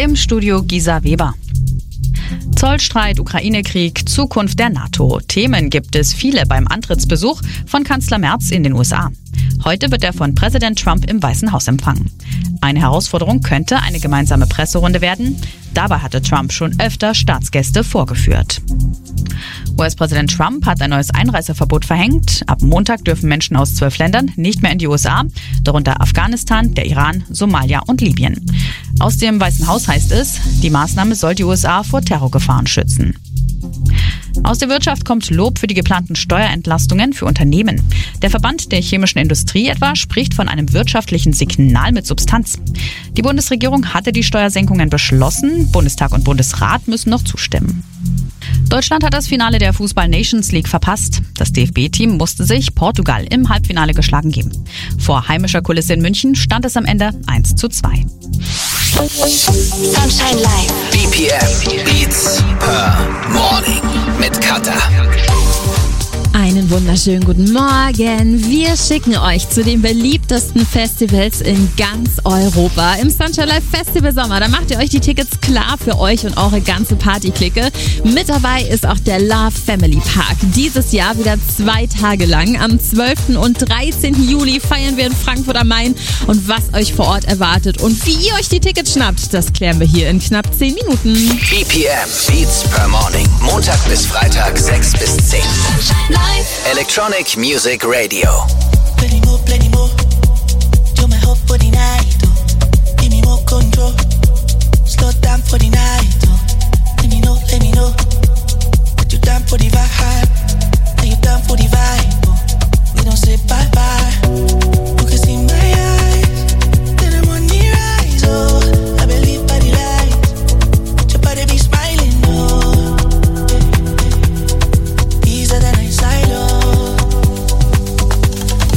Im Studio Gisa Weber. Zollstreit, Ukraine-Krieg, Zukunft der NATO. Themen gibt es viele beim Antrittsbesuch von Kanzler Merz in den USA. Heute wird er von Präsident Trump im Weißen Haus empfangen. Eine Herausforderung könnte eine gemeinsame Presserunde werden. Dabei hatte Trump schon öfter Staatsgäste vorgeführt. US-Präsident Trump hat ein neues Einreiseverbot verhängt. Ab Montag dürfen Menschen aus 12 Ländern nicht mehr in die USA, darunter Afghanistan, der Iran, Somalia und Libyen. Aus dem Weißen Haus heißt es, die Maßnahme soll die USA vor Terrorgefahren schützen. Aus der Wirtschaft kommt Lob für die geplanten Steuerentlastungen für Unternehmen. Der Verband der chemischen Industrie etwa spricht von einem wirtschaftlichen Signal mit Substanz. Die Bundesregierung hatte die Steuersenkungen beschlossen. Bundestag und Bundesrat müssen noch zustimmen. Deutschland hat das Finale der Fußball-Nations League verpasst. Das DFB-Team musste sich Portugal im Halbfinale geschlagen geben. Vor heimischer Kulisse in München stand es am Ende 1:2. Sunshine Live. BPM Beats per Morning mit Katha. Einen wunderschönen guten Morgen. Wir schicken euch zu den beliebtesten Festivals in ganz Europa. Im Sunshine Live Festival Sommer, da macht ihr euch die Tickets klar für euch und eure ganze Partyklicke. Mit dabei ist auch der Love Family Park. Dieses Jahr wieder 2 Tage lang. Am 12. und 13. Juli feiern wir in Frankfurt am Main. Und was euch vor Ort erwartet und wie ihr euch die Tickets schnappt, das klären wir hier in knapp 10 Minuten. BPM Beats per Morning. Montag bis Freitag 6 bis 10. Electronic Music Radio. Plenty more. Do my hope for the night, oh. Give me more control. Slow down for the night, oh. Let me know. That you down for the vibe. Are you down for the vibe, oh. We don't say bye-bye. You can see my eyes. Then I'm on the rise, oh. I believe by the light. Your body be smiling, oh. Easier than I silo.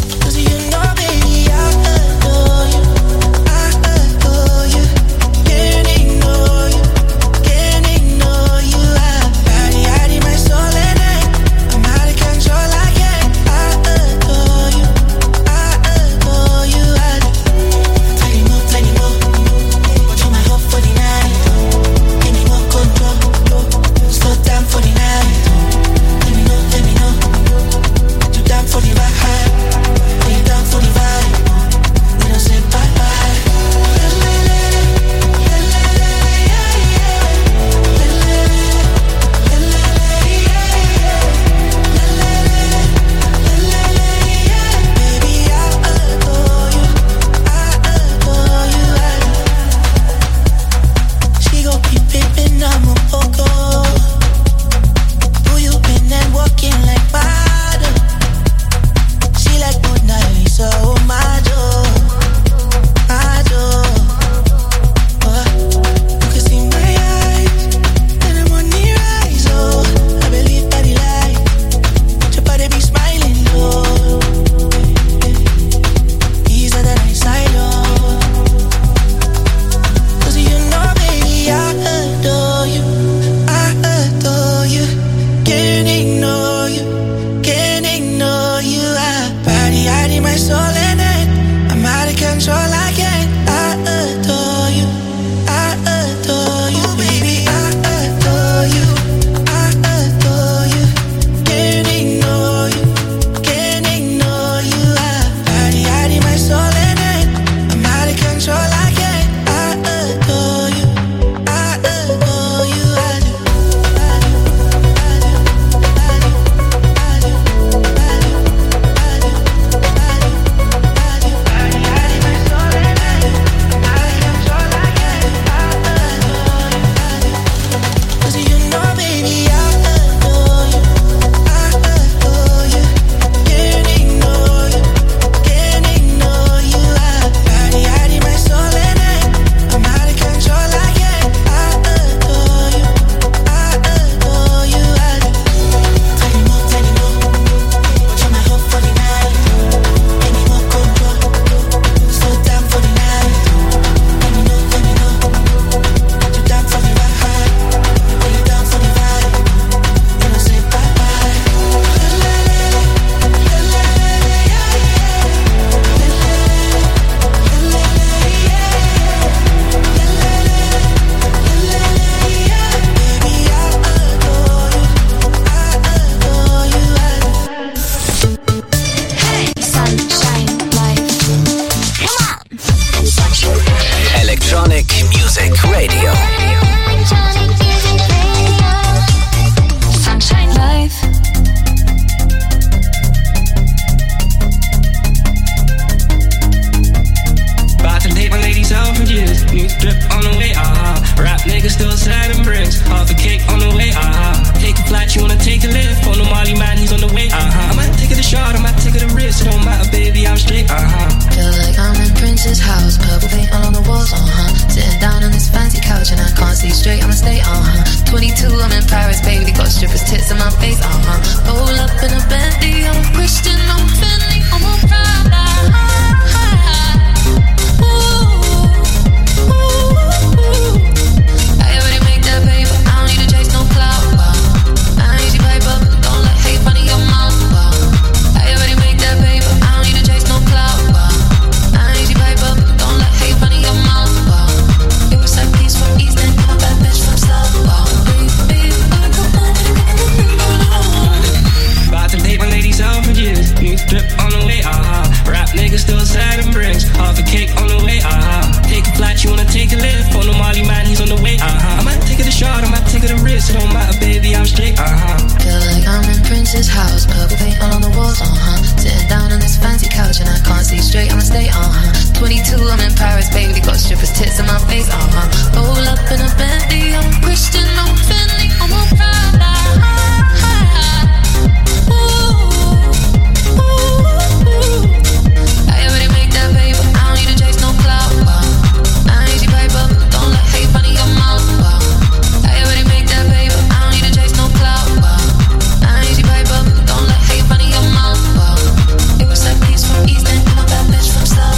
my face, roll up in a Bentley, I'm a Christian, I'm Fendi, I'm a Prada. I already make that paper, I don't need to chase no clout. I ain't easy paper, don't let hate run in your mouth. I already make that paper, I don't need to chase no clout. I ain't easy paper, don't let hate run in your mouth. It was like peace from East End, I'm a bad bitch from South. About to date my ladies out for years. New drip on the way, Rap niggas still sad and bricks. Half a cake on the way, Take a flight, you wanna take a lift. On the Molly man, he's on the way, I might take it a shot, I might take it a risk. It don't matter, baby, I'm straight, Feel like I'm in Prince's house, purple paint all on the walls, Sitting down on this fancy couch and I can't see straight, I'ma stay, 22, I'm in Paris, baby, got strippers' tits in my face, Roll up in a Bentley, I'm a Christian, I'm Fendi, I'm a Prada. I already make that paper, I don't need to chase no clout. I ain't easy paper, don't let hate run in your mouth. I already make that paper, I don't need to chase no clout. I ain't easy paper, don't let hate run in your mouth. It was like peace from East End, I'm a bad bitch from South.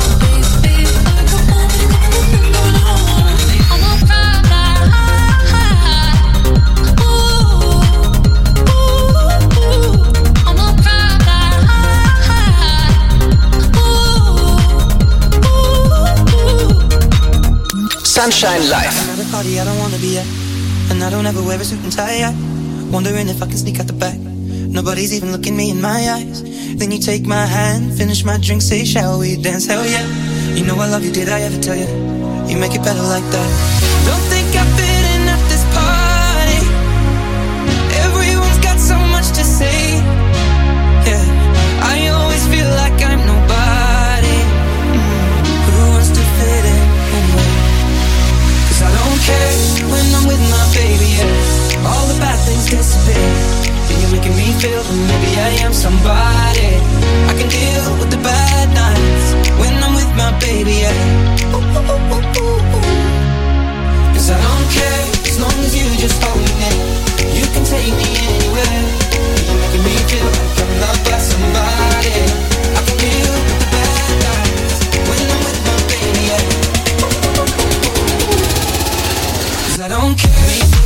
I'm a Prada. I'm a Prada. Sunshine Live. Another party I don't wanna be at, and I don't ever wear a suit and tie. Wondering if I can sneak out the back. Nobody's even looking me in my eyes. Then you take my hand, finish my drink, say, shall we dance? Hell yeah. You know I love you, did I ever tell you? You make it better like that. Don't think I fit in at this party. Everyone's got so much to say. Yeah, I always feel like I'm nobody. Who wants to fit in anyway? Cause I don't care when I'm with my baby, yeah. All the bad things disappear. You're making me feel that maybe I am somebody. I can deal with the bad nights when I'm with my baby, yeah. Ooh, ooh, ooh, ooh, ooh. Cause I don't care as long as you just hold me. You can take me anywhere. You're making me feel like I'm loved by somebody. I can deal with the bad nights when I'm with my baby, yeah. Cause I don't care.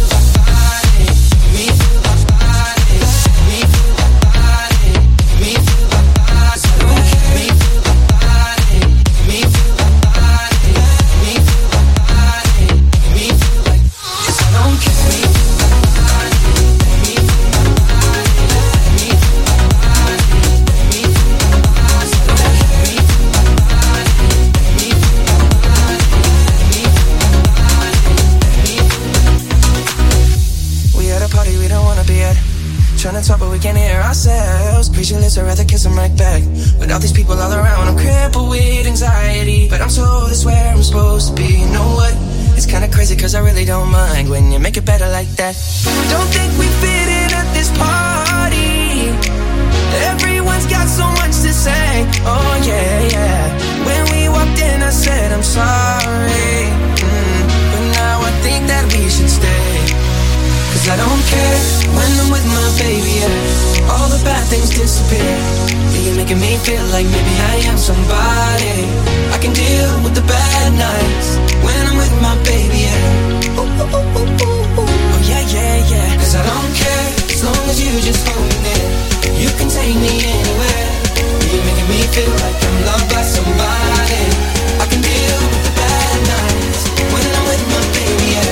I'd rather kiss them right back. With all these people all around, I'm crippled with anxiety, but I'm told it's where I'm supposed to be. You know what? It's kinda crazy cause I really don't mind when you make it better like that. Don't think we fit in at this party. Everyone's got so much to say. Oh yeah, yeah. When we walked in I said I'm sorry, but now I think that we should stay. Cause I don't care when I'm with my baby, yeah. All the bad things disappear. You're making me feel like maybe I am somebody. I can deal with the bad nights when I'm with my baby, yeah. Ooh, ooh, ooh, ooh, ooh. Oh yeah, yeah, yeah. Cause I don't care as long as you just hold me. You can take me anywhere. You're making me feel like I'm loved by somebody. I can deal with the bad nights when I'm with my baby, yeah.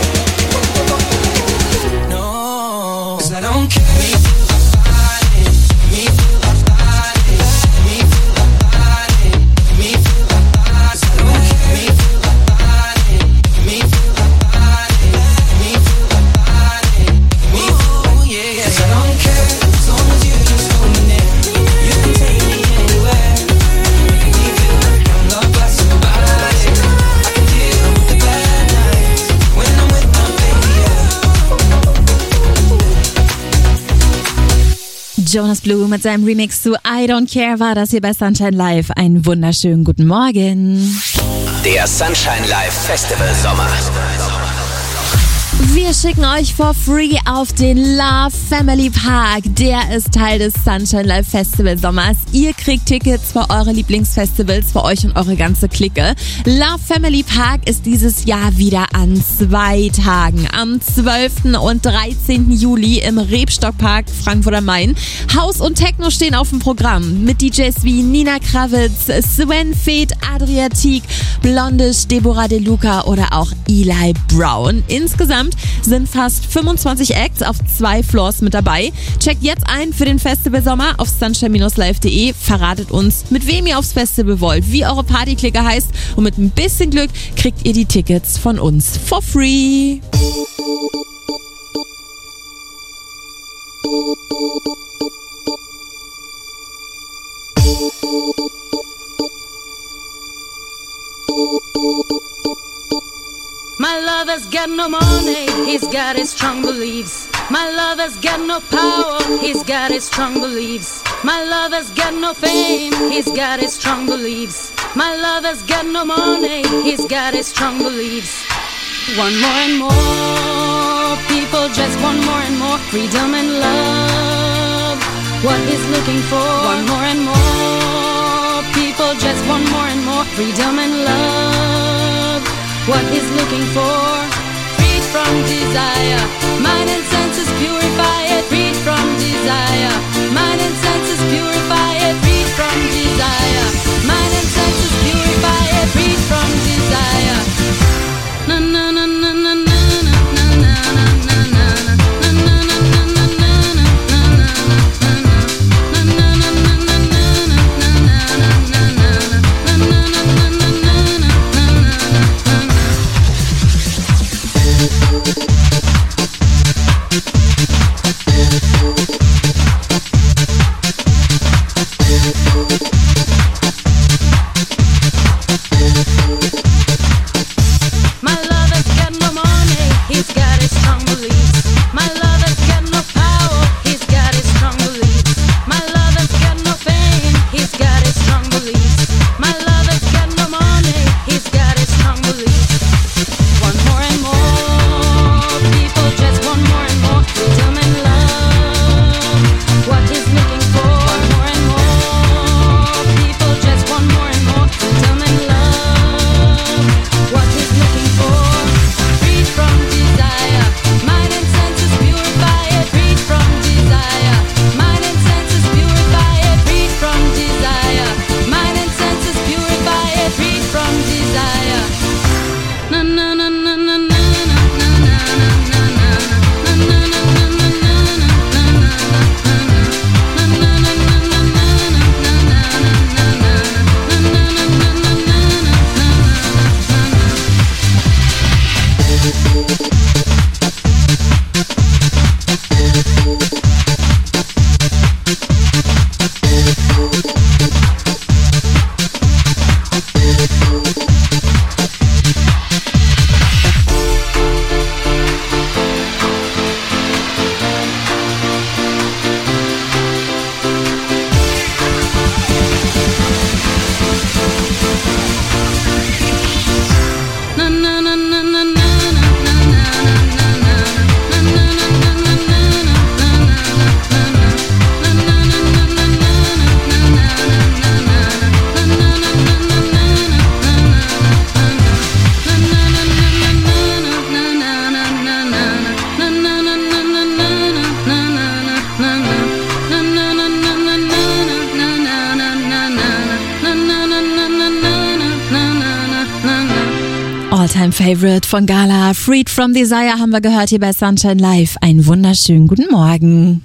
No, cause I don't care. Jonas Blue mit seinem Remix zu I Don't Care war das hier bei Sunshine Live. Einen wunderschönen guten Morgen. Der Sunshine Live Festival Sommer. Wir schicken euch for free auf den Love Family Park. Der ist Teil des Sunshine Live Festival Sommers. Ihr kriegt Tickets für eure Lieblingsfestivals, für euch und eure ganze Clique. Love Family Park ist dieses Jahr wieder an 2 Tagen. Am 12. und 13. Juli im Rebstockpark Frankfurt am Main. House und Techno stehen auf dem Programm. Mit DJs wie Nina Kravitz, Sven Feth, Adriatique, Blondish, Deborah De Luca oder auch Eli Brown. Insgesamt sind fast 25 Acts auf 2 Floors mit dabei. Checkt jetzt ein für den Festival Sommer auf sunshine-live.de. Verratet uns, mit wem ihr aufs Festival wollt, wie eure Partyklicke heißt und mit ein bisschen Glück kriegt ihr die Tickets von uns for free. My lover's got no money, he's got his strong beliefs. My lover's got no power, he's got his strong beliefs. My lover's got no fame, he's got his strong beliefs. My lover's got no money, he's got his strong beliefs. Want more and more, people just want more and more freedom and love. What he's looking for, want more and more, people just want more and more freedom and love. What he's looking for, freed from desire, mind and senses purify it, freed from desire, mind and senses purify it, freed from desire, mind and senses purify it, freed from desire. Na na na na na na na na na na All-Time Favorite von Gala, Freed from Desire haben wir gehört hier bei Sunshine Live. Einen wunderschönen guten Morgen.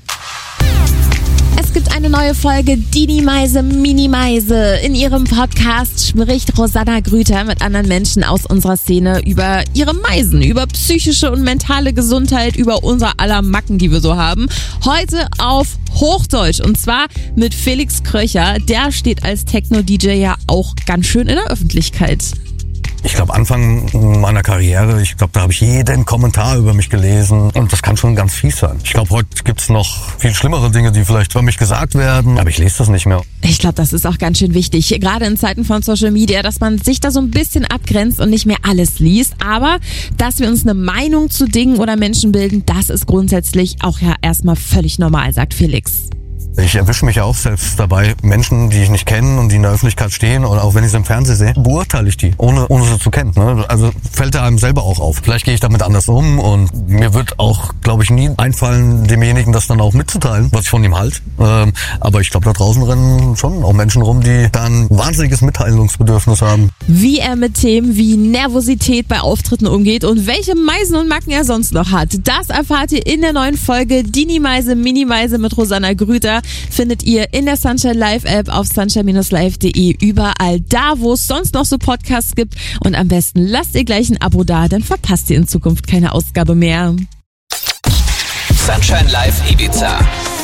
Es gibt eine neue Folge Dini Meise Mini Meise. In ihrem Podcast spricht Rosanna Grüter mit anderen Menschen aus unserer Szene über ihre Meisen, über psychische und mentale Gesundheit, über unser aller Macken, die wir so haben. Heute auf Hochdeutsch und zwar mit Felix Kröcher. Der steht als Techno-DJ ja auch ganz schön in der Öffentlichkeit. Ich glaube, Anfang meiner Karriere, da habe ich jeden Kommentar über mich gelesen und das kann schon ganz fies sein. Ich glaube, heute gibt's noch viel schlimmere Dinge, die vielleicht über mich gesagt werden, aber ich lese das nicht mehr. Ich glaube, das ist auch ganz schön wichtig, gerade in Zeiten von Social Media, dass man sich da so ein bisschen abgrenzt und nicht mehr alles liest. Aber dass wir uns eine Meinung zu Dingen oder Menschen bilden, das ist grundsätzlich auch ja erstmal völlig normal, sagt Felix. Ich erwische mich ja auch selbst dabei, Menschen, die ich nicht kenne und die in der Öffentlichkeit stehen oder auch wenn ich sie im Fernsehen sehe, beurteile ich die, ohne sie zu kennen. Ne? Also fällt da einem selber auch auf. Vielleicht gehe ich damit anders um und mir wird auch, glaube ich, nie einfallen, demjenigen das dann auch mitzuteilen, was ich von ihm halte. Aber ich glaube, da draußen rennen schon auch Menschen rum, die da ein wahnsinniges Mitteilungsbedürfnis haben. Wie er mit Themen wie Nervosität bei Auftritten umgeht und welche Meisen und Macken er sonst noch hat, das erfahrt ihr in der neuen Folge Dini Meise, Mini Meise mit Rosanna Grüter. Findet ihr in der Sunshine Live App auf sunshine-live.de, überall da, wo es sonst noch so Podcasts gibt. Und am besten lasst ihr gleich ein Abo da, dann verpasst ihr in Zukunft keine Ausgabe mehr. Sunshine Live Ibiza.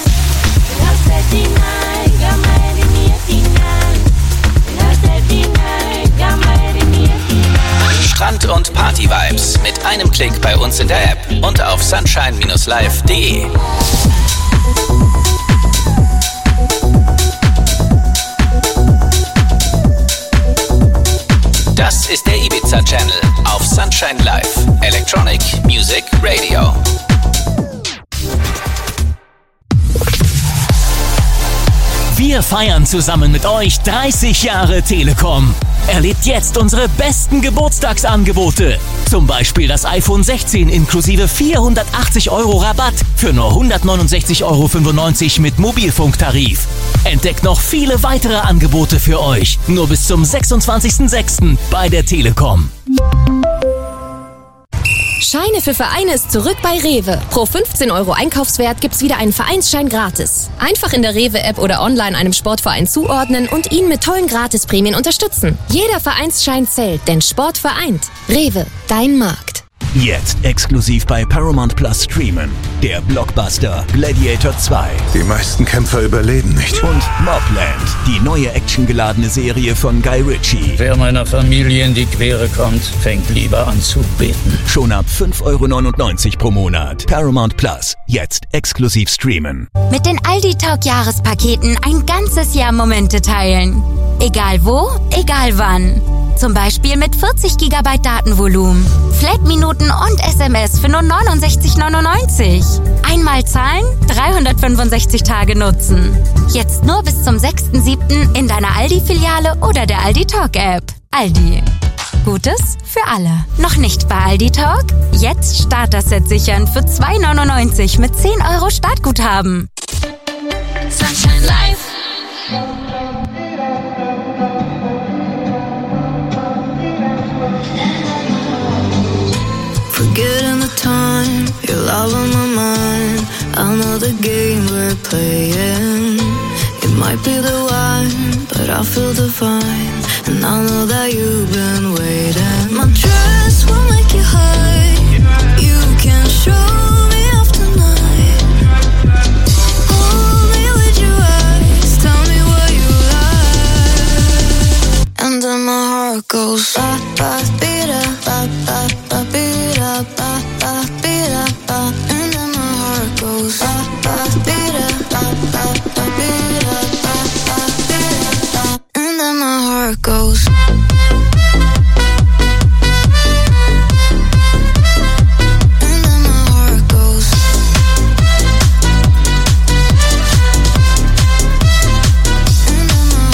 Strand- und Party-Vibes mit einem Klick bei uns in der App und auf sunshine-live.de. Das ist der Ibiza Channel auf Sunshine Live. Electronic Music Radio. Wir feiern zusammen mit euch 30 Jahre Telekom. Erlebt jetzt unsere besten Geburtstagsangebote. Zum Beispiel das iPhone 16 inklusive 480 € Rabatt für nur 169,95 € mit Mobilfunktarif. Entdeckt noch viele weitere Angebote für euch. Nur bis zum 26.06. bei der Telekom. Scheine für Vereine ist zurück bei Rewe. Pro 15 € Einkaufswert gibt's wieder einen Vereinsschein gratis. Einfach in der Rewe-App oder online einem Sportverein zuordnen und ihn mit tollen Gratisprämien unterstützen. Jeder Vereinsschein zählt, denn Sport vereint. Rewe, dein Markt. Jetzt exklusiv bei Paramount Plus streamen. Der Blockbuster Gladiator 2. Die meisten Kämpfer überleben nicht. Und Mobland, die neue actiongeladene Serie von Guy Ritchie. Wer meiner Familie in die Quere kommt, fängt lieber an zu beten. Schon ab 5,99 € pro Monat. Paramount Plus, jetzt exklusiv streamen. Mit den Aldi Talk Jahrespaketen ein ganzes Jahr Momente teilen. Egal wo, egal wann. Zum Beispiel mit 40 GB Datenvolumen, Flat-Minuten und SMS für nur 69,99. Einmal zahlen, 365 Tage nutzen. Jetzt nur bis zum 6.7. in deiner Aldi-Filiale oder der Aldi Talk-App. Aldi. Gutes für alle. Noch nicht bei Aldi Talk? Jetzt Starter-Set sichern für 2,99 mit 10 € Startguthaben. Sunshine Live. Forgetting the time, your love on my mind. I know the game we're playing. It might be the one, but I feel divine. And I know that you've been waiting. My dress will make you high. You can show me off tonight. Hold me with your eyes. Tell me what you like. And then my heart goes ba ba beat up, ba ba ba beat up, ba ba beat up, ba. And then my heart goes ba ba beat up, ba ba ba beat up, ba ba beat up, ba. And then my heart goes.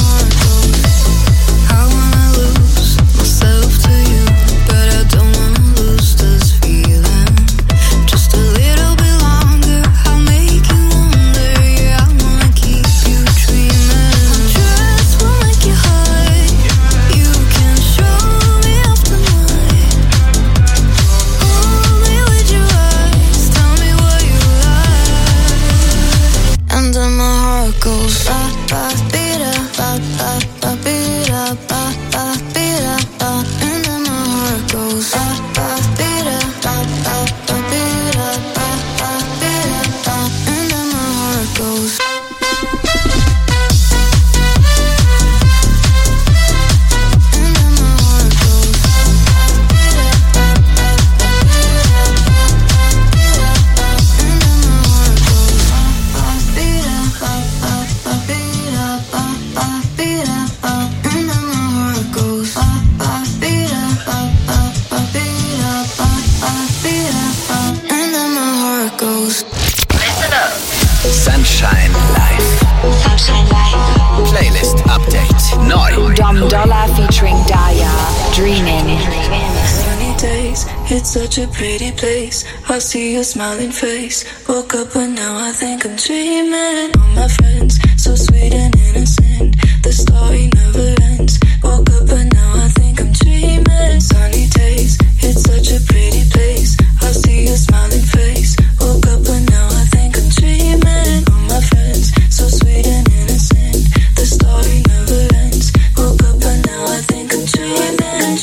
Wanna Dollar featuring Daya, Dreaming. Sunny days, it's such a pretty place. I see your smiling face. Woke up but now I think I'm dreaming. All my friends, so sweet and innocent. The story never ends. Woke up but now I think I'm dreaming. Sunny days, it's such a pretty place. I see your smiling face. Woke up but now I think I'm dreaming. All my friends, so sweet and innocent. The story never ends. Woke up but now I think I'm dreaming.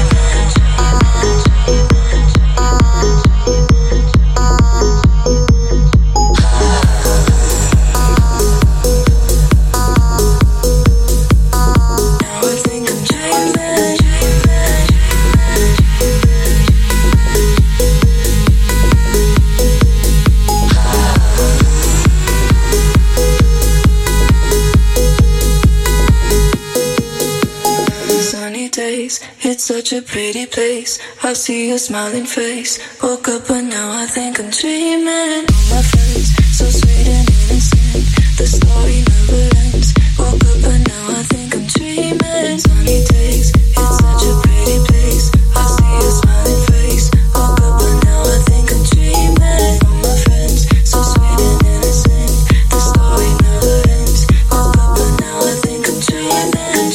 It's such a pretty place. I see your smiling face. Woke up but now I think I'm dreaming. All my friends, so sweet and innocent. The story never ends. Woke up but now I think I'm dreaming. Sunny days, it's such a pretty place. I see your smiling face. Woke up but now I think I'm dreaming. All my friends, so sweet and innocent. The story never ends. Woke up but now I think I'm dreaming.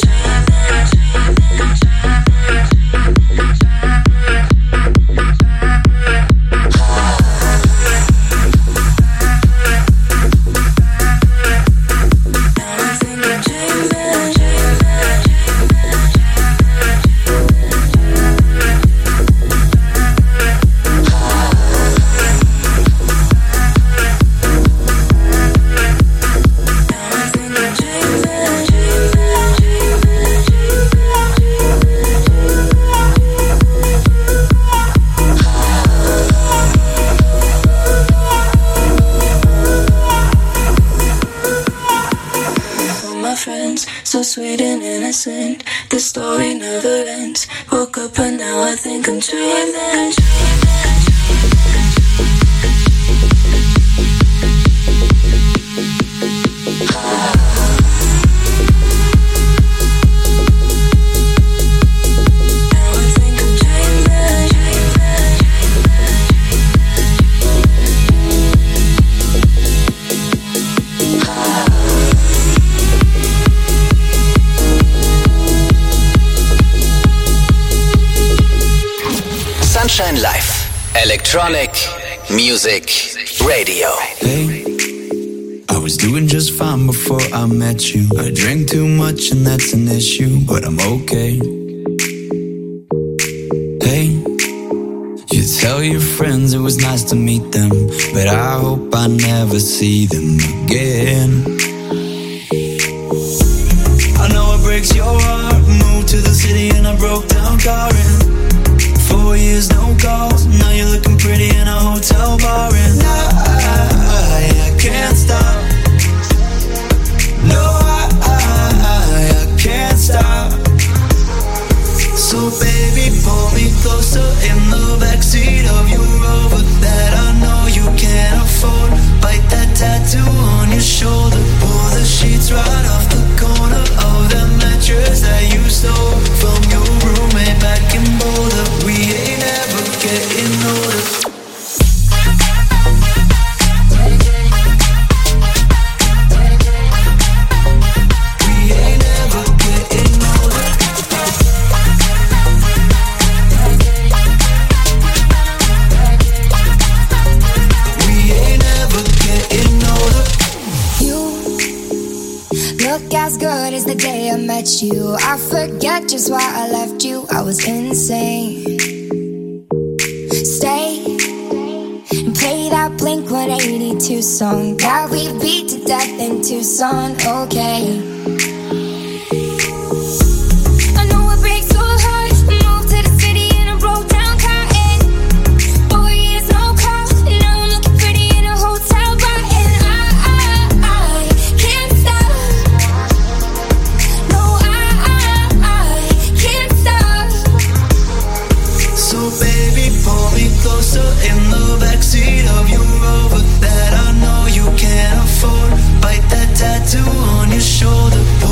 So sweet and innocent, the story never ends. Woke up and now I think I'm dreaming. Sunshine Live, Electronic Music Radio. Hey, I was doing just fine before I met you. I drink too much and that's an issue, but I'm okay. Hey, you tell your friends it was nice to meet them, but I hope I never see them again. I know it breaks your heart. Moved to the city and I broke down car in 4 years, no calls. Now you're looking pretty in a hotel bar, and I can't stop. No, I can't stop. So baby, pull me closer in the backseat of your Rover that I know you can't afford. Bite that tattoo on your shoulder. Pull the sheets right off the corner of that mattress that you stole from your roommate back in Boulder. We ain't ever getting older. As good as the day I met you. I forget just why I left you. I was insane. Stay and play that Blink-182 song that we beat to death in Tucson. Okay. I know it breaks your heart. Moved to the city and I broke down cotton. 4 years, no call. Now I'm looking pretty in a hotel bar, and I can't stop. Pull me closer in the backseat of your Rover that I know you can't afford. Bite that tattoo on your shoulder.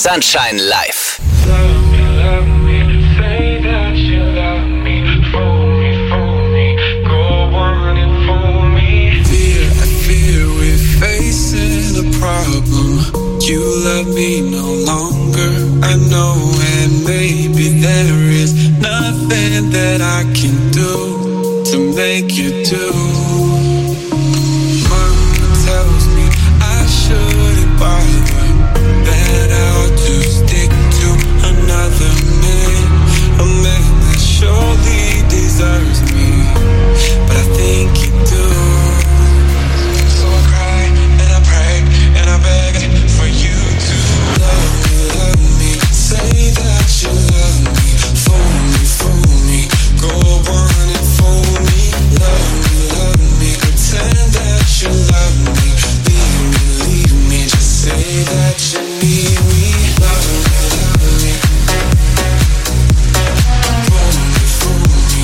Sunshine Live. You love me no longer, I know, and maybe there is nothing that I can do to make you do. Mama tells me I shouldn't bother, that I'll just stick to another man, a man that surely deserves me, but I think you do. So I cry and I pray and I beg for you to love me, say that you love me, fool me, go on and fool me, love me, pretend that you love me, leave me, just say that you need me, love me, fool me,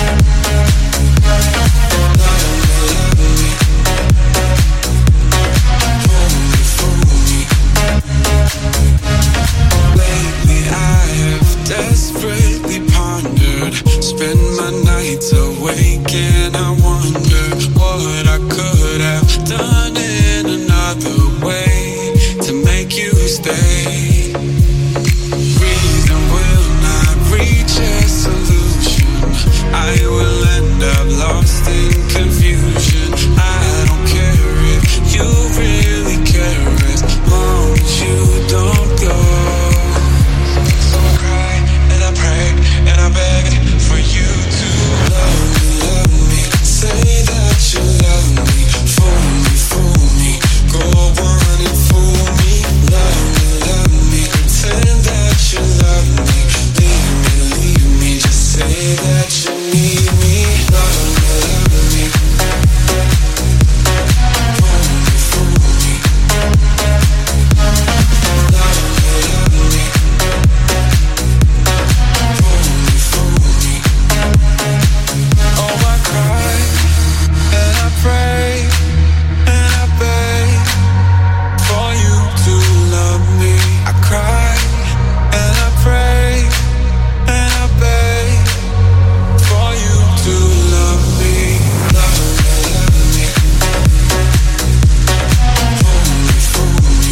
lately I have desperately pondered, spend my nights awake and I wonder what I could have done in another way to make you stay. Reason will not reach a solution, I will end up lost in confusion. I don't care if you really care as long as you don't go. So I cry and I pray and I beg for you to love me, say that you love me, fool me, go on and fool me, love me, pretend that you love me, leave me, just say that you need me, love me, fool me, oh, I cry and I pray and I beg for you to love me. I cry and I pray and I beg for you to love me. Love me, fool me,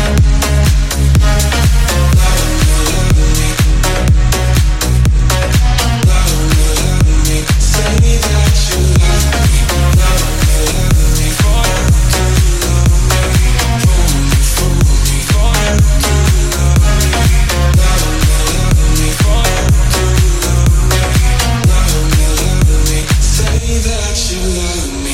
say that you love me, for you to love me, fool me, for you to love me, for you to love me, say that you love me.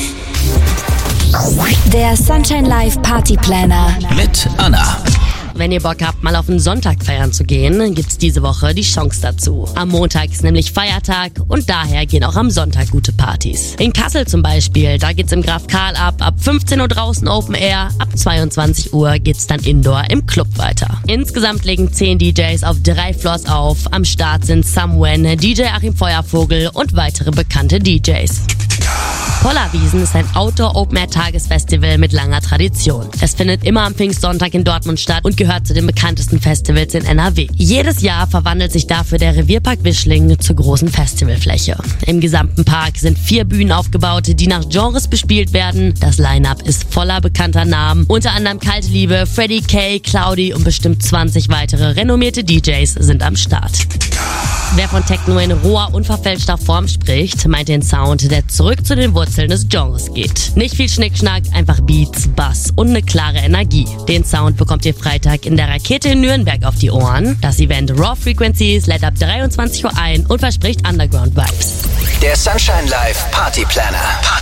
Der Sunshine Live Party Planner. Mit Anna. Wenn ihr Bock habt, mal auf den Sonntag feiern zu gehen, gibt's diese Woche die Chance dazu. Am Montag ist nämlich Feiertag und daher gehen auch am Sonntag gute Partys. In Kassel zum Beispiel, da geht's im Graf Karl ab 15 Uhr draußen Open Air, ab 22 Uhr geht's dann Indoor im Club weiter. Insgesamt legen 10 DJs auf 3 Floors auf. Am Start sind Samwen, DJ Achim Feuervogel und weitere bekannte DJs. Pollerwiesen ist ein Outdoor-Open-Air-Tagesfestival mit langer Tradition. Es findet immer am Pfingstsonntag in Dortmund statt und gehört zu den bekanntesten Festivals in NRW. Jedes Jahr verwandelt sich dafür der Revierpark Wischling zur großen Festivalfläche. Im gesamten Park sind 4 Bühnen aufgebaut, die nach Genres bespielt werden. Das Line-Up ist voller bekannter Namen, unter anderem Kalte Liebe, Freddie K, Cloudy und bestimmt 20 weitere renommierte DJs sind am Start. Wer von Techno in roher, unverfälschter Form spricht, meint den Sound, der zurück zu den Wurzeln des Genres geht. Nicht viel Schnickschnack, einfach Beats, Bass und eine klare Energie. Den Sound bekommt ihr Freitag in der Rakete in Nürnberg auf die Ohren. Das Event Raw Frequencies lädt ab 23 Uhr ein und verspricht Underground-Vibes. Der Sunshine Live Party Planner.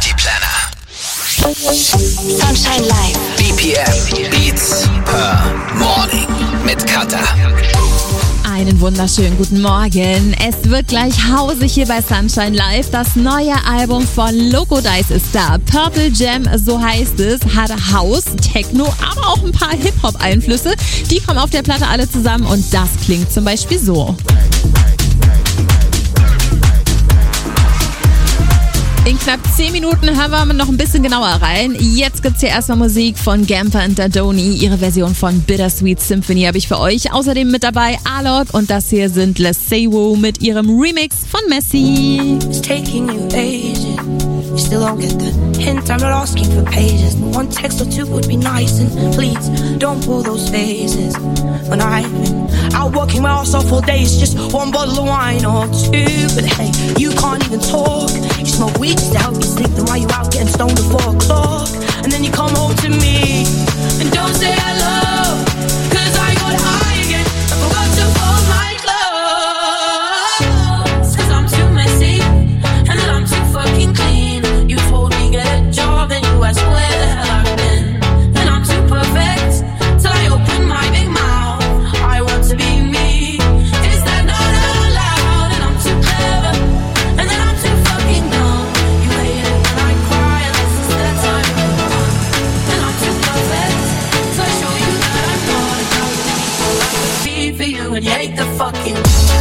Sunshine Live. BPM. Beats per Morning. Mit Katha. Einen wunderschönen guten Morgen. Es wird gleich hausig hier bei Sunshine Live. Das neue Album von Loco Dice ist da. Purple Jam, so heißt es, hat House, Techno, aber auch ein paar Hip-Hop-Einflüsse. Die kommen auf der Platte alle zusammen und das klingt zum Beispiel so. In knapp 10 Minuten hören wir noch ein bisschen genauer rein. Jetzt gibt's hier erstmal Musik von Gamper und Dadoni. Ihre Version von Bittersweet Symphony habe ich für euch. Außerdem mit dabei Alok und das hier sind Lessewo mit ihrem Remix von Messi. It's taking you ages. You still don't get the hint. I'm not asking for pages. But one text or two would be nice. And please don't pull those faces. When I've been out working my ass off all day, it's just one bottle of wine or two. But hey, you can't even talk. You smoke weed just to help you sleep. Then why you out getting stoned at 4 o'clock? And then you come home to me and don't say hello. 'Cause I got high again. I forgot to fold my clothes. 'Cause I'm too messy and then I'm too fucking clean. You told me get a job and you asked where the hell I've been. And I'm too perfect till I open my big mouth. I want to be me. Is that not allowed? And I'm too clever and then I'm too fucking dumb. You hate it when I cry and this is the time of the month. And I'm too perfect so I show you that I'm not a thousand people I could be for you and you hate the fucking.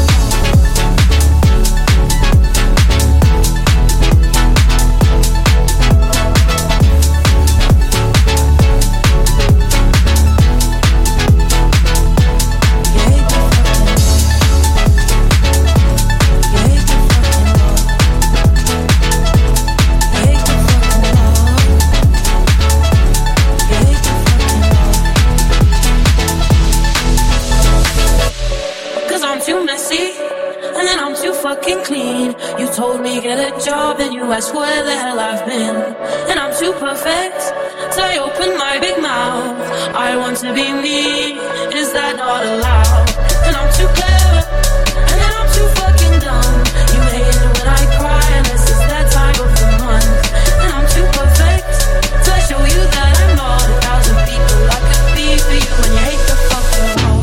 You told me get a job and you asked where the hell I've been. And I'm too perfect till I open my big mouth. I want to be me, is that not allowed? And I'm too clever and then I'm too fucking dumb. You hate it when I cry and this is that time of the month. And I'm too perfect till I show you that I'm not a thousand people I could be for you and you hate the fucking law.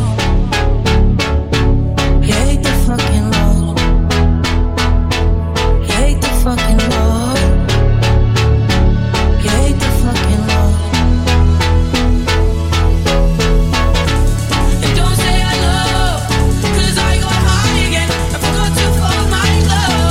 You hate the fucking law. Fucking law. You hate the fucking law. And don't say I love, 'cause I got high again. I forgot to fold my clothes.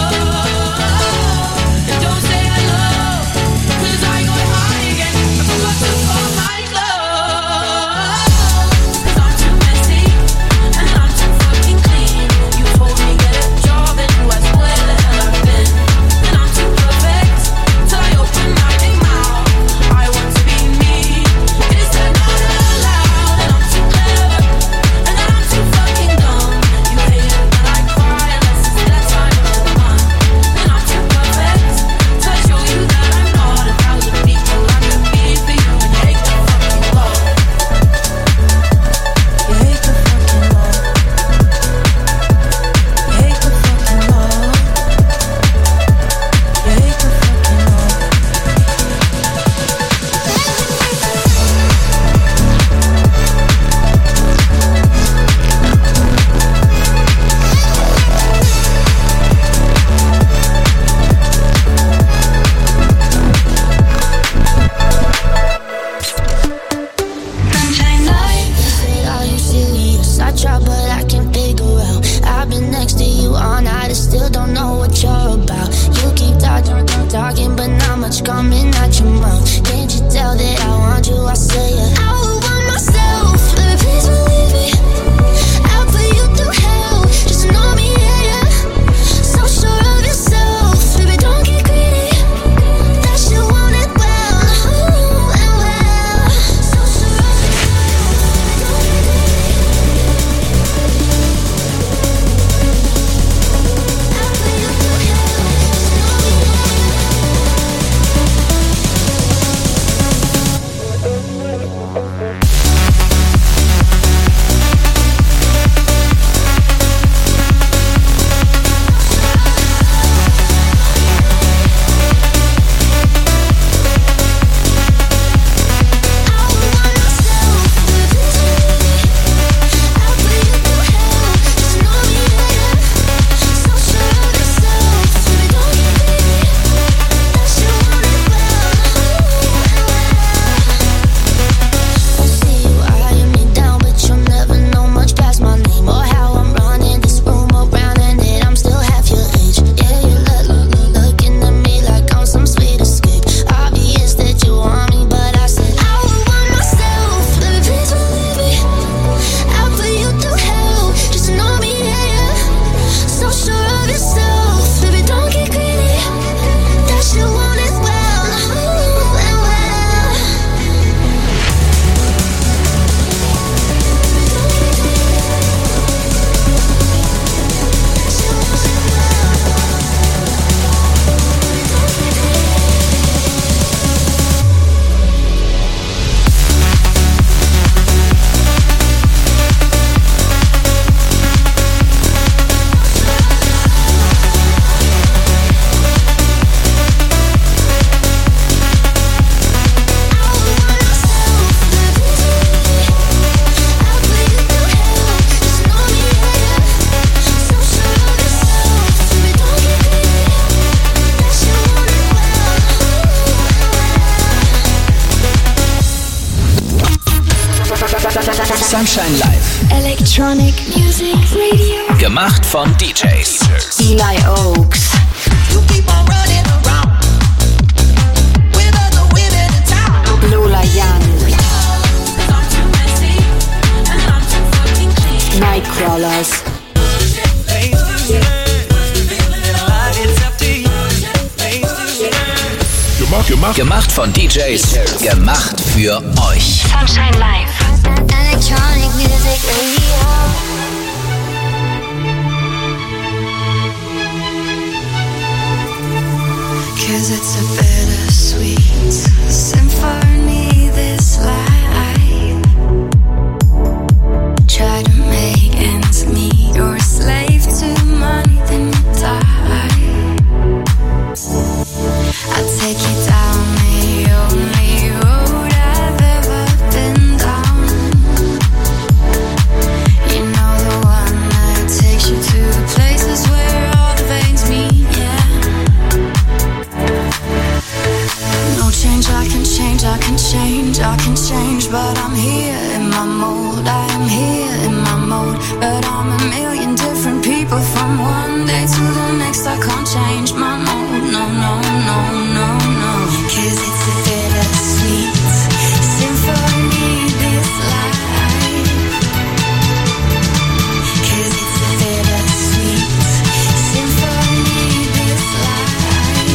Sunshine Live. Electronic Music Radio. Gemacht von DJs. Eli Oaks. You keep on running around with other women in town. Lola Young. Nightcrawlers. Gemacht von DJs. Gemacht für euch. Sunshine Live. Electronic Music Radio. Cause it's a bittersweet symphony, this life. Try to make ends meet, you're a slave to money, then you die. I'll take you down the only road I've ever been down. You know, the one that takes you to the places where all the veins meet, yeah. No change, I can change, I can change, I can change, but I'm here in my mold. I am here in my mode, but I'm a million different people from one day to the next. I can't change my mode, no, no, no, no, no. Cause it's a bittersweet symphony, this life. Cause it's a bittersweet symphony, this life.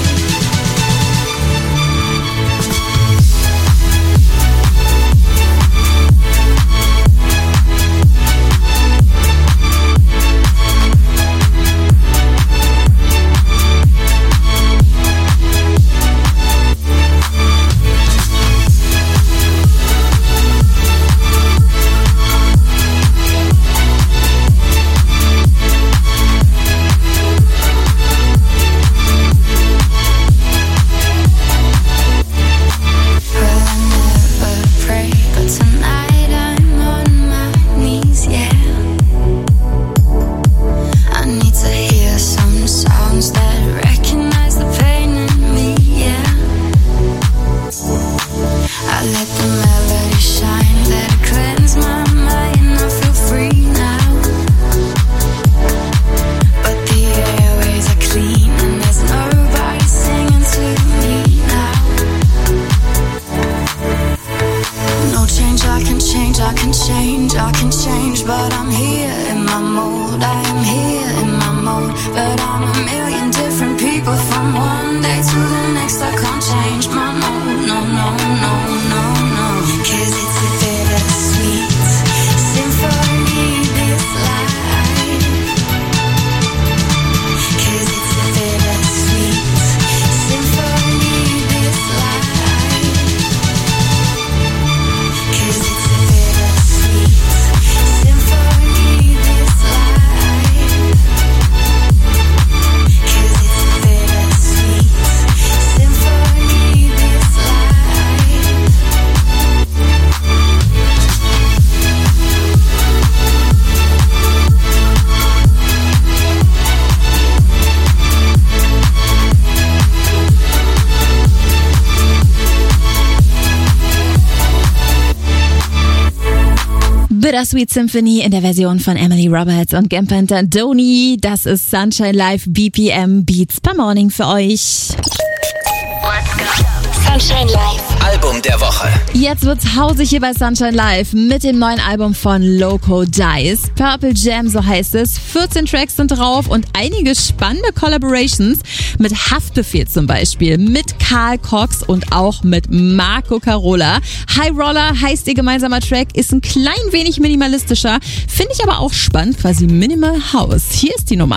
Bittersweet Symphony in der Version von Emily Roberts und Gampan Tandoni. Das ist Sunshine Live BPM Beats per Morning für euch. Sunshine Live. Album der Woche. Jetzt wird's hausig hier bei Sunshine Live mit dem neuen Album von Loco Dice. Purple Jam, so heißt es. 14 Tracks sind drauf und einige spannende Collaborations mit Haftbefehl zum Beispiel, mit Karl Cox und auch mit Marco Carola. High Roller heißt ihr gemeinsamer Track, ist ein klein wenig minimalistischer, finde ich aber auch spannend, quasi Minimal House. Hier ist die Nummer.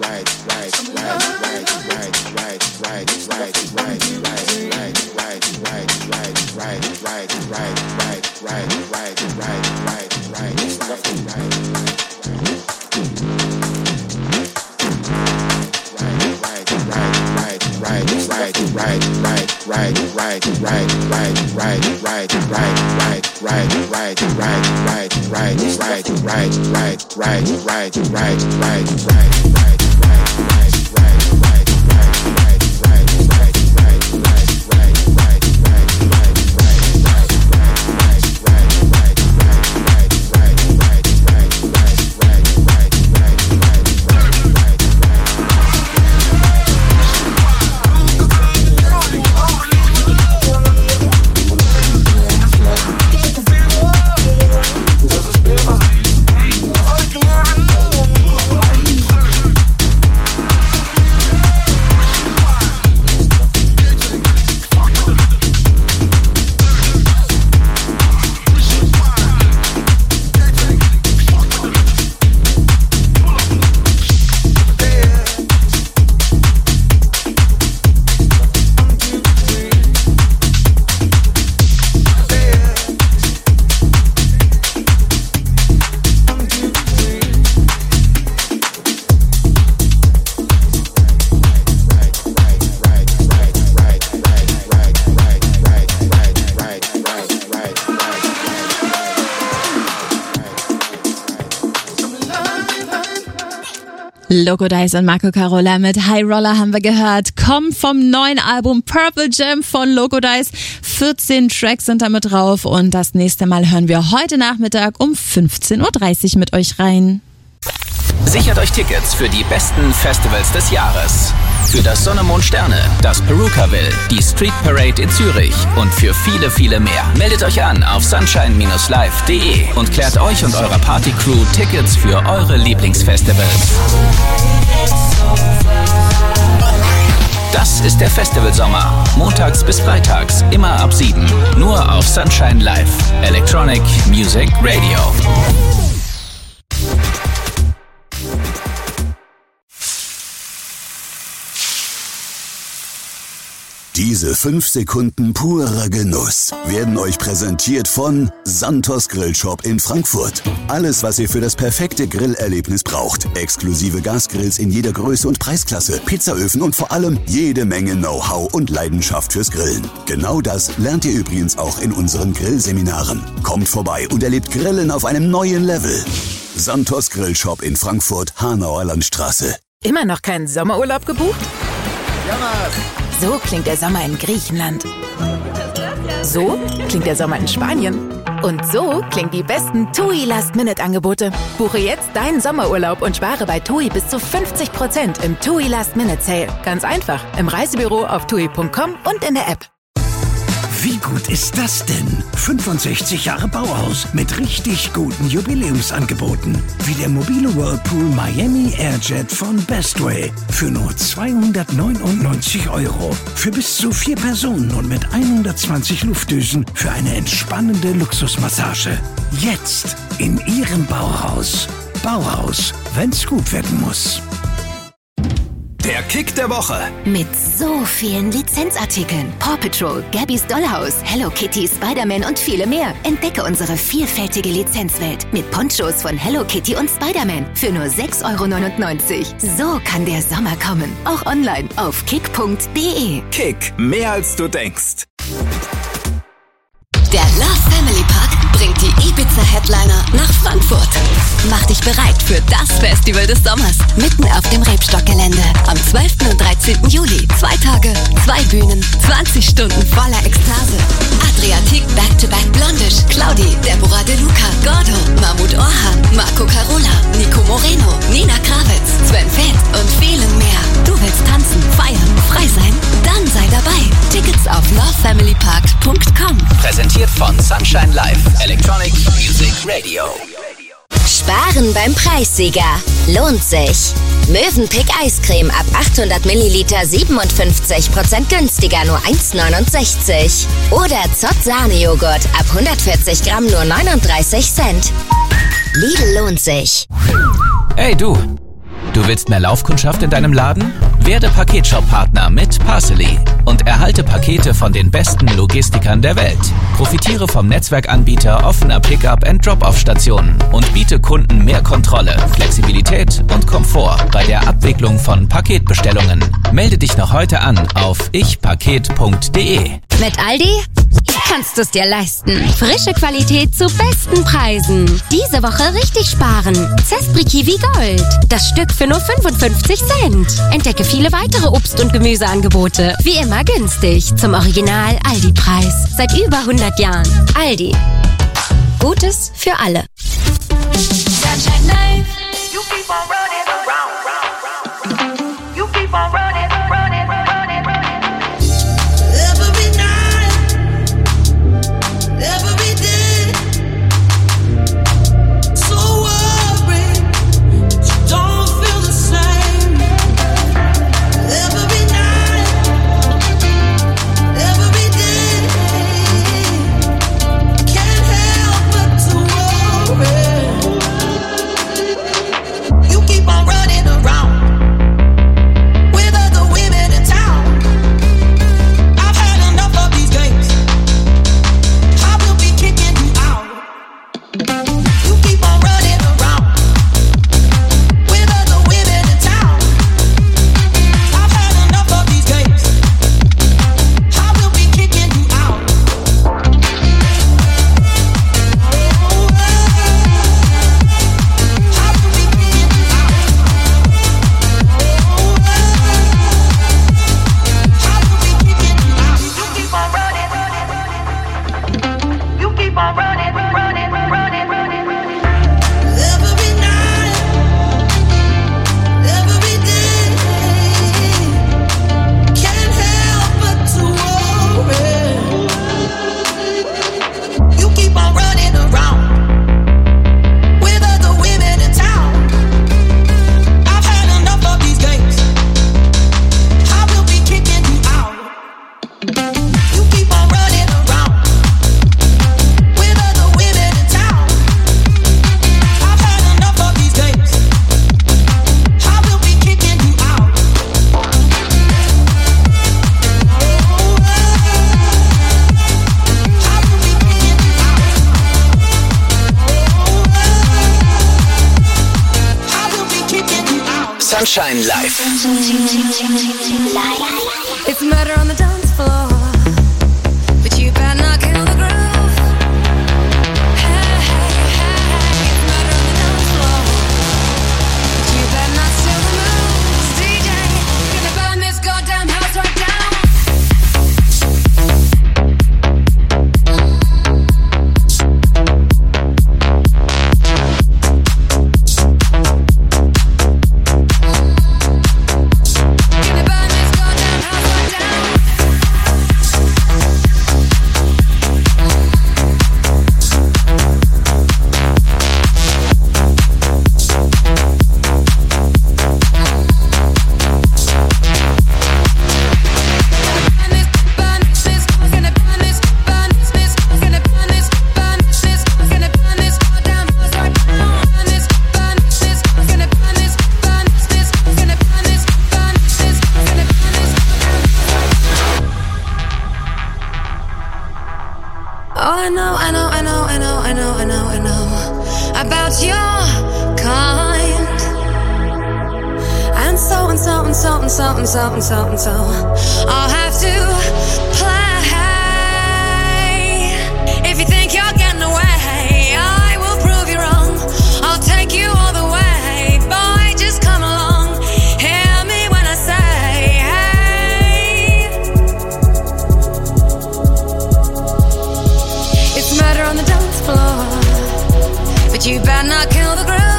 Loco Dice und Marco Carola mit High Roller haben wir gehört. Kommt vom neuen Album Purple Jam von Loco Dice. 14 Tracks sind da mit drauf und das nächste Mal hören wir heute Nachmittag um 15.30 Uhr mit euch rein. Sichert euch Tickets für die besten Festivals des Jahres. Für das Sonne, Mond, Sterne, das Perukaville, die Street Parade in Zürich und für viele, viele mehr. Meldet euch an auf sunshine-live.de und klärt euch und eurer Partycrew Tickets für eure Lieblingsfestivals. Das ist der Festivalsommer. Montags bis freitags, immer ab 7. Nur auf Sunshine Live. Electronic Music Radio. Diese 5 Sekunden purer Genuss werden euch präsentiert von Santos Grillshop in Frankfurt. Alles, was ihr für das perfekte Grillerlebnis braucht. Exklusive Gasgrills in jeder Größe und Preisklasse, Pizzaöfen und vor allem jede Menge Know-how und Leidenschaft fürs Grillen. Genau das lernt ihr übrigens auch in unseren Grillseminaren. Kommt vorbei und erlebt Grillen auf einem neuen Level. Santos Grillshop in Frankfurt, Hanauer Landstraße. Immer noch keinen Sommerurlaub gebucht? Jammers! So klingt der Sommer in Griechenland. So klingt der Sommer in Spanien. Und so klingen die besten TUI Last-Minute-Angebote. Buche jetzt deinen Sommerurlaub und spare bei TUI bis zu 50% im TUI Last-Minute-Sale. Ganz einfach, im Reisebüro auf TUI.com und in der App. Wie gut ist das denn? 65 Jahre Bauhaus mit richtig guten Jubiläumsangeboten. Wie der mobile Whirlpool Miami Airjet von Bestway. Für nur 299 €. Für bis zu 4 Personen und mit 120 Luftdüsen für eine entspannende Luxusmassage. Jetzt in Ihrem Bauhaus. Bauhaus, wenn's gut werden muss. Der Kick der Woche. Mit so vielen Lizenzartikeln. Paw Patrol, Gabby's Dollhouse, Hello Kitty, Spider-Man und viele mehr. Entdecke unsere vielfältige Lizenzwelt mit Ponchos von Hello Kitty und Spider-Man für nur 6,99 €. So kann der Sommer kommen. Auch online auf kick.de. Kick, mehr als du denkst. Der Love Family Park bringt die Ibiza-Headliner nach Frankfurt. Mach dich bereit für das Festival des Sommers. Mitten auf dem Rebstockgelände. Am 12. und 13. Juli. 2 Tage, 2 Bühnen, 20 Stunden voller Ekstase. Adriatic Back-to-Back Blondish, Claudi, Deborah De Luca, Gordo, Mahmoud Orhan, Marco Carola, Nico Moreno, Nina Kravitz, Sven Fett und vielen mehr. Du willst tanzen, feiern, frei sein? Dann sei dabei. Tickets auf lovefamilypark.com. Präsentiert von Sunshine Live. Electronic Music Radio. Sparen beim Preissieger. Lohnt sich. Mövenpick Eiscreme ab 800 Milliliter 57% günstiger, nur 1,69. Oder Zott Sahnejoghurt ab 140 Gramm nur 39 Cent. Lidl lohnt sich. Hey du Du willst mehr Laufkundschaft in deinem Laden? Werde Paketshop-Partner mit Parcely und erhalte Pakete von den besten Logistikern der Welt. Profitiere vom Netzwerkanbieter offener Pickup- und Drop-Off-Stationen und biete Kunden mehr Kontrolle, Flexibilität und Komfort bei der Abwicklung von Paketbestellungen. Melde dich noch heute an auf ichpaket.de. Mit Aldi kannst du es dir leisten. Frische Qualität zu besten Preisen. Diese Woche richtig sparen. Zespri Kiwi Gold. Das Stück für nur 55 Cent. Entdecke viele weitere Obst- und Gemüseangebote. Wie immer günstig. Zum Original Aldi-Preis. Seit über 100 Jahren. Aldi. Gutes für alle. Sunshine Life. You keep on running around. You keep on running, running, running, running. Every night, every day. So worried, you don't feel the same. Every night, every day. Can't help but to worry. You keep on running around with other women in town. I've had enough of these games. I will be kicking you out. You keep on running around with other women in town. I've had enough of these games. I will be kicking you out. You keep on running, running, running, running, running. Every night, every day. Can't help but to worry. You keep on running around with other women in town. I've had enough of these games. I will be kicking you out. You keep on running around with other women in town. I've had enough of these games. I will be kicking you out. I will be kicking you out. Sunshine Live. It's murder on the dance floor, but you better not kill the groove. Hey, hey, hey, it's murder on the dance floor, but you better not steal the moves. DJ, gonna burn this goddamn house right down. Gonna burn this goddamn house right down. Oh, I know about your kind. And so I'll have to play. If you think you're getting away, I will prove you wrong. I'll take you all the way. Boy, just come along. Hear me when I say, hey. It's murder on the dance floor, but you better not kill the groove.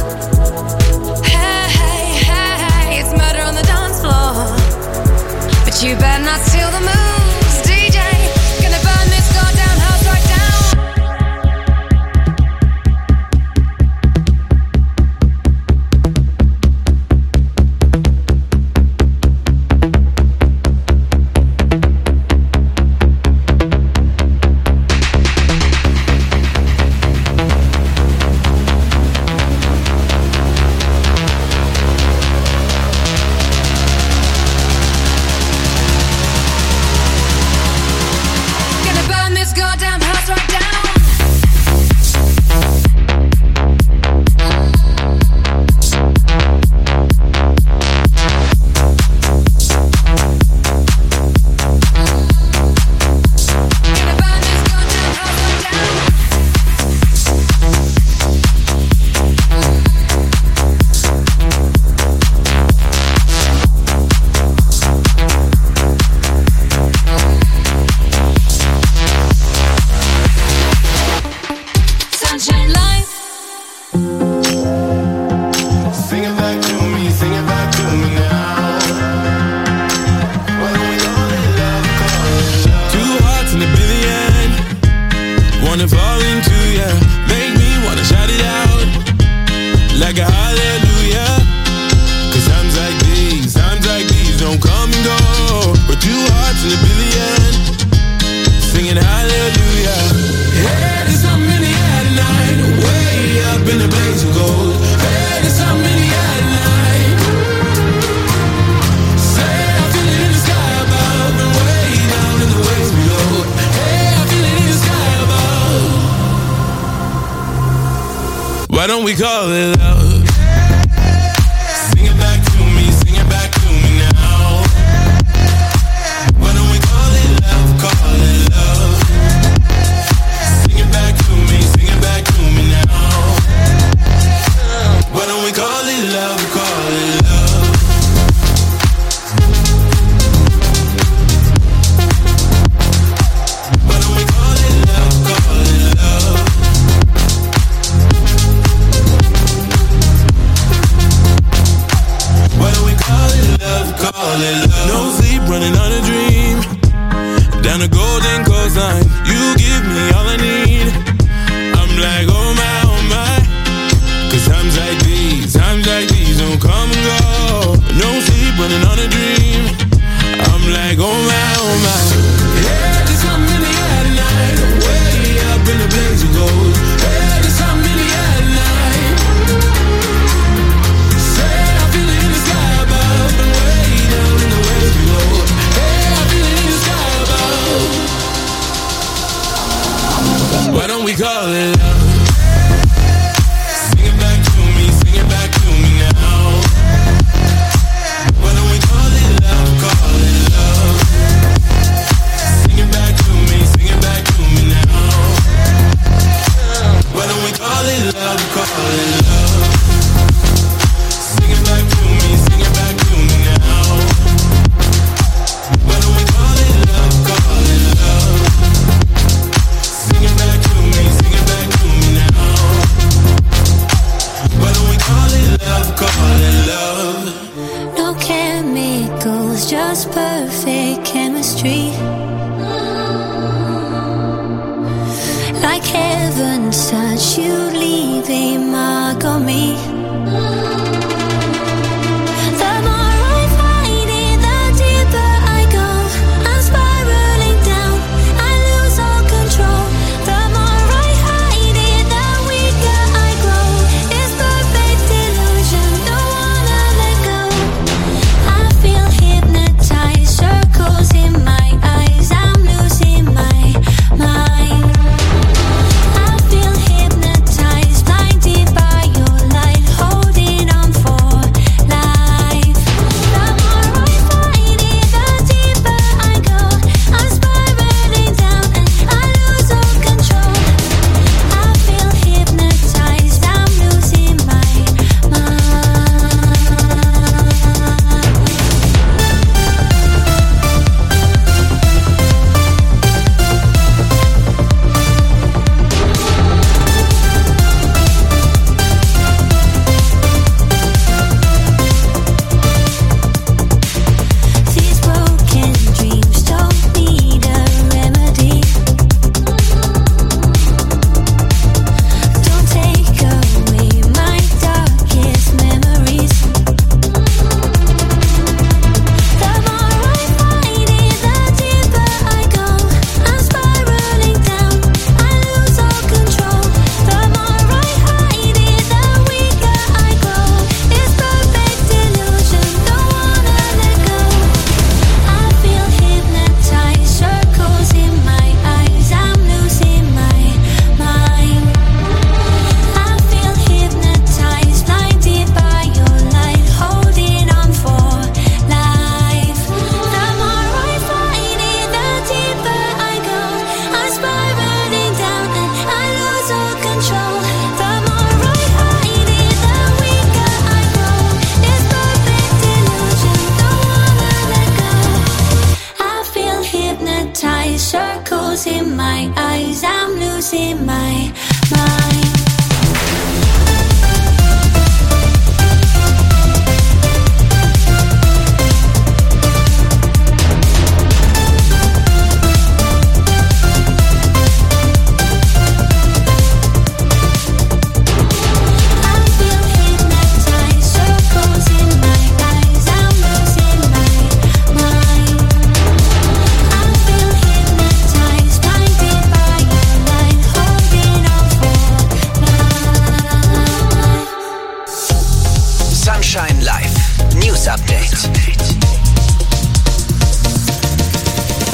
Hey, hey, hey, it's murder on the dance floor, but you better not steal the moves. we call it love? Sing it back to me, sing it back to me now. Why don't we call it love, call it love? Sing it back to me, sing it back to me now. Why don't we call it love, call it love? Why don't we call it love, call it love? Why don't we call it love, call it love? No sleep, running on a dream. Down the golden coastline, you give me all I need. I'm like, oh my, 'cause times like these don't come and go. No sleep, running on a dream. I'm like, oh my. Yeah, there's something in the air tonight. Way up in the blaze of gold. Yeah, there's something in the air tonight. Say I feel it in the sky above, and way down in the waves below. Hey, I feel it in the sky above. Why don't we call it love? Sing it back to me, sing it back to me now. Why don't we call it love, call it love? Sing it back to me, sing it back to me now. Why don't we call it love, call it love? Sing it back to me, sing it back to me now. Why don't we call it love, call it love? Sing it back to me, sing it back to me now. Why don't we call it love, call it love? No chemicals, just perfect chemistry. Like heaven's touch, you leave a mark on me. The more I fight it, the deeper I go. I'm spiraling down, I lose all control. The more I hide it, the weaker I grow. It's perfect illusion, don't wanna let go. I feel hypnotized, circles in my eyes, I'm losing my mind. I feel hypnotized, blinded by your light, holding on for life. The more I fight it, the deeper I go. I'm spiraling down and I lose all control. I feel hypnotized, I'm losing my mind. These broken dreams don't need a remedy. Don't take away my darkest memories. The more I fight it, the deeper I go. I'm spiraling down, I lose all control. The more I hide it, the weaker I grow. It's perfect illusion, don't wanna let go. I feel hypnotized, circles in my eyes, I'm losing my mind. I feel hypnotized, blinded by your light, holding on for life. The more I fight it, the deeper I go. I'm spiraling down and I lose all control. The more I hide it, the weaker I grow. It's perfect illusion, don't wanna let go. I feel hypnotized, circles in my eyes, I'm losing my mind. Circles in my eyes, I'm losing my mind. I feel hypnotized, blinded by your light, holding on for life. Sunshine Live News Update.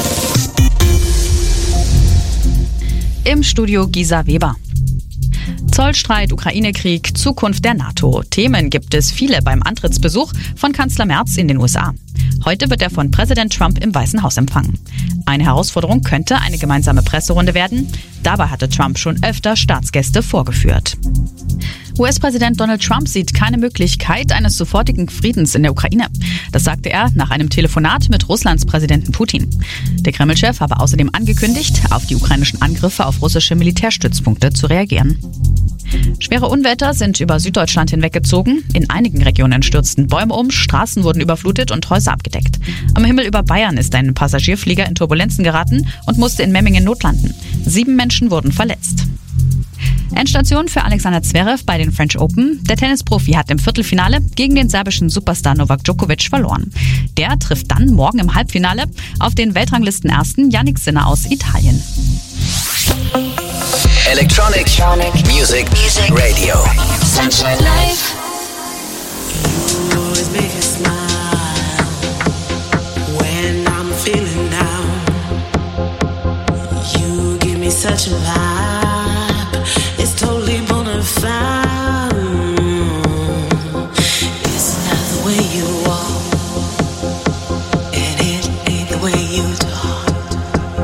Im Studio Gisa Weber. Zollstreit, Ukraine-Krieg, Zukunft der NATO. Themen gibt es viele beim Antrittsbesuch von Kanzler Merz in den USA. Heute wird er von Präsident Trump im Weißen Haus empfangen. Eine Herausforderung könnte eine gemeinsame Presserunde werden. Dabei hatte Trump schon öfter Staatsgäste vorgeführt. US-Präsident Donald Trump sieht keine Möglichkeit eines sofortigen Friedens in der Ukraine. Das sagte er nach einem Telefonat mit Russlands Präsidenten Putin. Der Kreml-Chef habe außerdem angekündigt, auf die ukrainischen Angriffe auf russische Militärstützpunkte zu reagieren. Schwere Unwetter sind über Süddeutschland hinweggezogen. In einigen Regionen stürzten Bäume um, Straßen wurden überflutet und Häuser abgedeckt. Am Himmel über Bayern ist ein Passagierflieger in Turbulenzen geraten und musste in Memmingen notlanden. 7 Menschen wurden verletzt. Endstation für Alexander Zverev bei den French Open. Der Tennisprofi hat im Viertelfinale gegen den serbischen Superstar Novak Djokovic verloren. Der trifft dann morgen im Halbfinale auf den Weltranglisten-Ersten Jannik Sinner aus Italien. Electronic Music Radio. Sunshine Life. You always make a smile when I'm feeling down. You give me such a vibe. It's totally bona fide. It's not the way you walk, and it ain't the way you talk.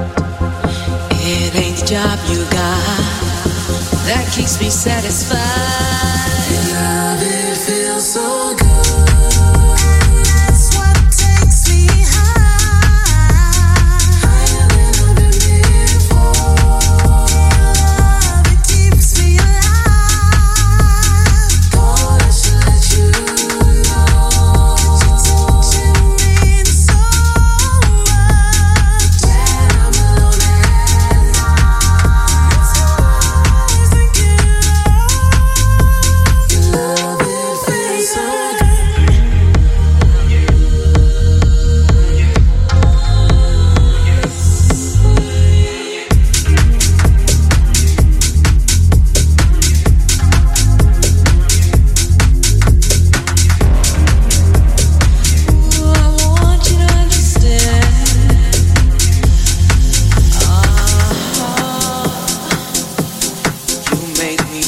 It ain't the job you got that keeps me satisfied. Love, it feels so good. That's what takes me higher than I've been before. It keeps me alive. Thought I should let you know that you mean so much. When I'm alone at night, it's always thinking of love. It feels so good. I want you to understand. You make me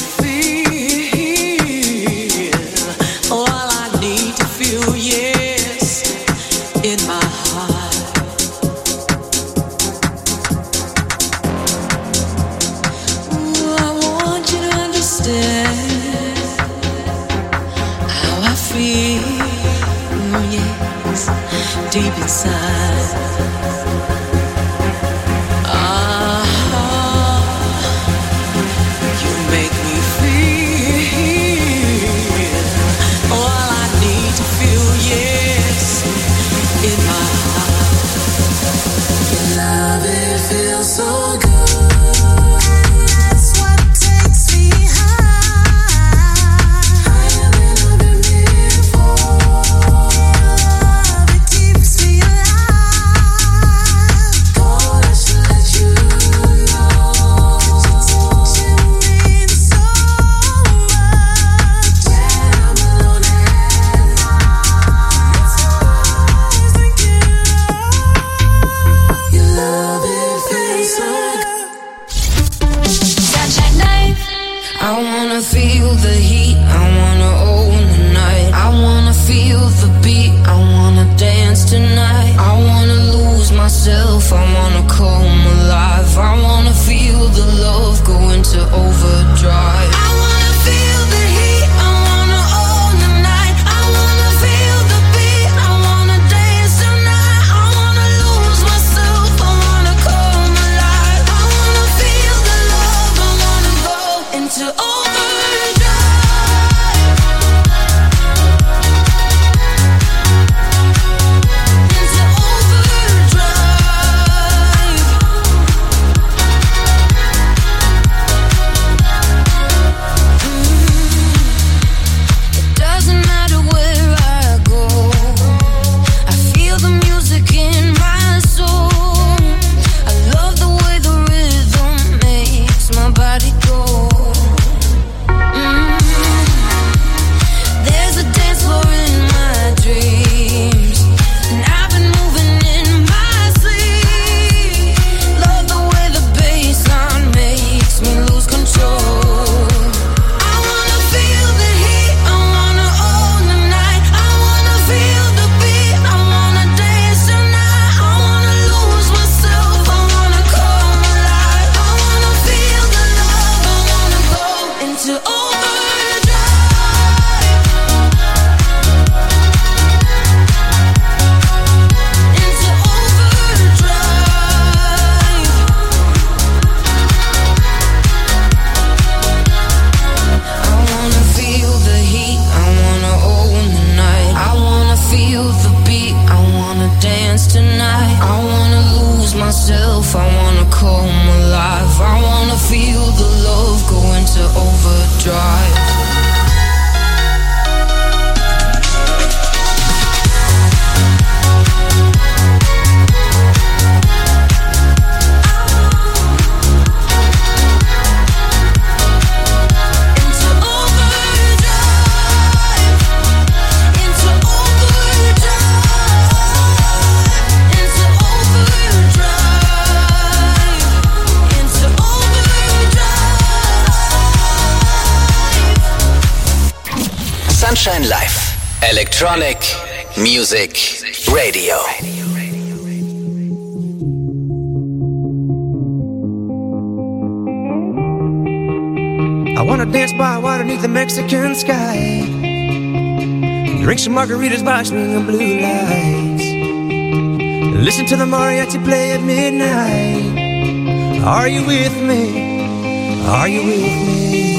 feel all I need to feel, yes, in my heart. I want you to understand how I feel, yes, deep inside. You make me feel all I need to feel, yes, in my heart. Your love, it feels so good. That's what takes me higher than I've been before. It keeps me alive. beat, I wanna dance tonight. I wanna lose myself, I wanna come alive. I wanna feel the love go into overdrive. Sunshine Live. Electronic Music Radio. I wanna dance by water beneath the Mexican sky. Drink some margaritas by swinging blue lights. Listen to the mariachi play at midnight. Are you with me? Are you with me?